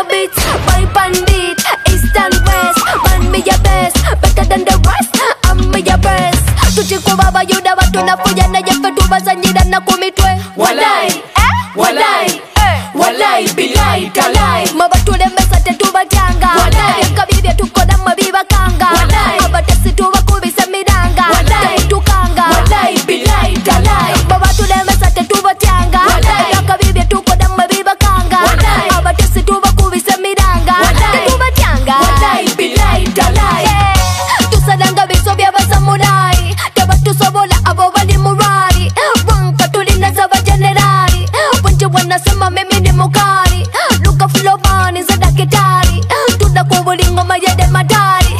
the beats, boy pandit, east and west. Man me your best, better than the rest. I'm me your best. Tuchiko baba yuda watu na fuja na jefe tubazanyira na kumitwe. Walai, walai, walai, bilai, talai. Mabatule mesate tubajanga. Walai, kabibia tukoda mabiba kanga. Walai, abatasi tuwa kubisa midanga. Walai, tukanga. Walai, bilai, talai. Mabatule mesate tubajanga. Walai, kabibia tukoda mabiba kanga. Walai, abatasi tuwa kubisa midanga. Walai, tubajanga. Walai, bilai, talai. Tusadanga biso bya basamurai. Tabatu sobola abo bali murai. Wanka tulina zaba generali. Wenje wanasema mimi ni mukari. Luka flobani za dakitari. Tunakumbuli ngoma yede madari.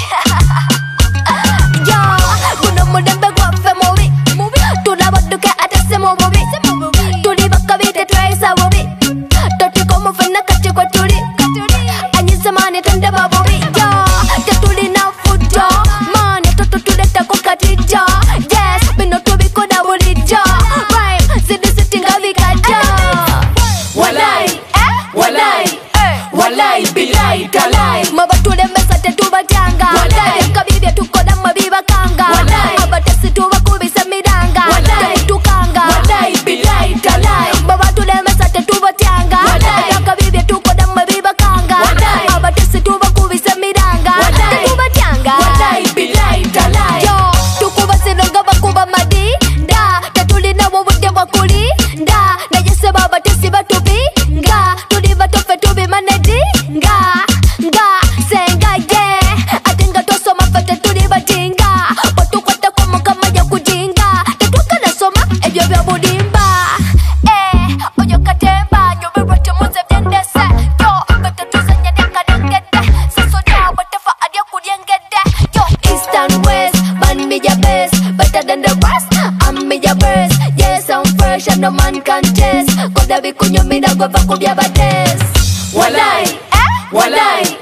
Ya, kuna mudembe kwa fe movi. Tunabaduke atase movi. Tulibaka vite traisa movi. Toti komu fena kache kwa tuli. Anyise mani tende mabovi. Ya, tetuli na futa. Mani toto tuleta kukatija. Yes, mino tubiko na bulija. Rhyme, zidi sitinga vikaja. Walai, walai, walai, bilai, talai. Mabatule mesate tubajanga. Walai, kabibia tukoda mabiba kanga. Walai, abatasi tuwa kubisa midanga. Walai, tukanga. Walai, bilai, talai. Mabatule mesate tubajanga. Walai, kabibia tukoda mabiba kanga. Walai, abatasi tuwa kubisa midanga. Walai, tubajanga. Walai, bilai, talai. Yo, tukubasi nonga bakuba madi. Da, tatulina wawude wakuli. Da, na yese baba tesi batubi. Nga, tuliva tofe tubi manedi. Nga, senga ye. Atinga toso mafete tuliva jinga. Watu kwata kumu kama ya kujinga. Tetuka na soma, ebyo bya budimba. Oyo katemba, nyobe rote muze vyendese. Yo, bete tuzanya deka nangete. Saso ya watefa adia kudiengete. Yo, east and west, man me your best. Better than the rest, I'm me your best. Yes, I'm fresh and no man can test. Koda vikunyo mina gwa vaku vya bades. Walai, walai,